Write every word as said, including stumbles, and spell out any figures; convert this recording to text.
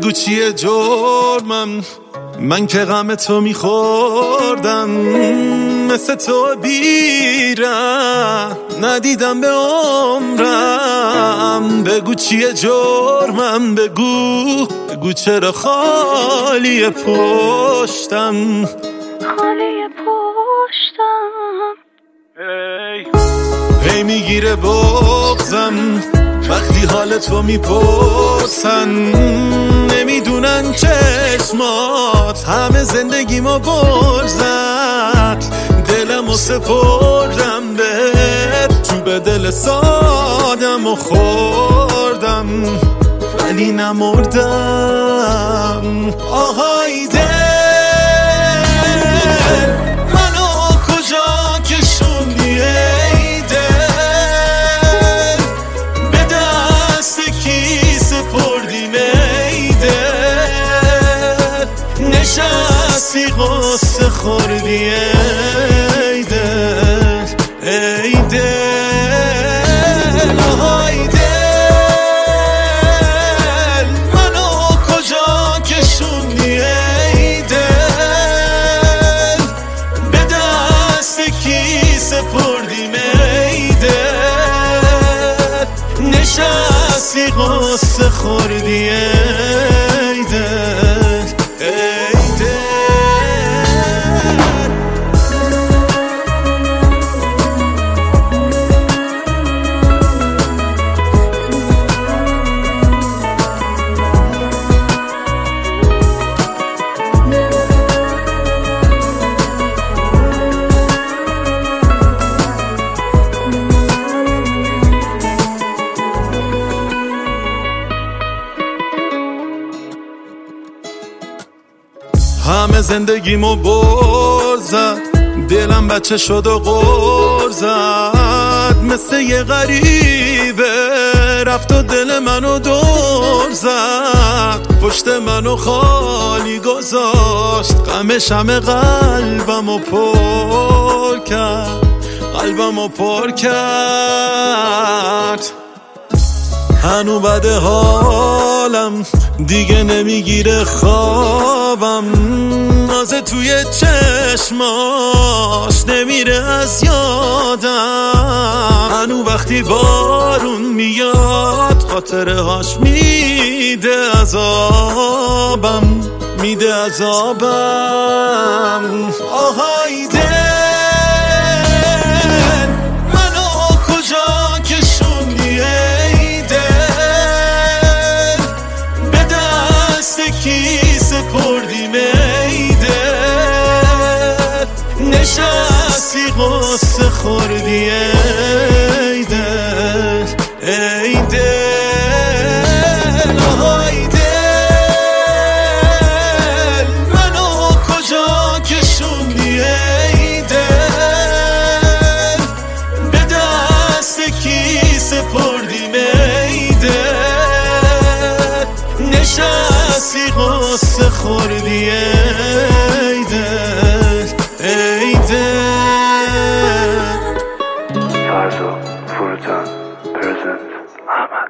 بگو چیه جرمم، من که غم تو میخوردم، مثل تو بیرم ندیدم به عمرم. بگو چیه جرمم، بگو بگو چرا خالی پشتم، خالی پشتم. هی هی میگیره بغضم وقتی حال تو میپرسن، نمیدونن چشمات همه زندگیمو بر زد. دلمو سپردم بهت، چوب دل سادم و خوردم ولی نمردم. آهای دل منو کجا کشوندی ای دل، به دست کی سپردیم ای دل، نشستی قصه خوردی ای دل ای دل. آهای دل منو کجا کشوندی ای دل، به دست کی سپردیم ای دل، نشستی قصه خوردی ای دل ای دل. همه زندگیمو بر زد، دلم بچه شد و غر زد، مثل یه غریبه رفت و دل منو دور زد. پشت منو خالی گذاشت، غمش همه قلبمو پر کرد، قلبمو پر کرد. هنو بد حالم دیگه نمیگیره خوابم، نازه توی چشماش نمیره از یادم. هنو وقتی بارون میاد خاطره هاش میده عذابم، میده عذابم. آهای دل منو کجا کشوندی ای دل، به دست کی سپردیم ای دل، نشستی قصه خوردی ای دل ای دل. آهای دل منو کجا کشوندی ای دل، به دست کی سپردیم ای دل، نشستی قصه خوردی ای دل ای دل. فرزا فروتن پرزنت احمد.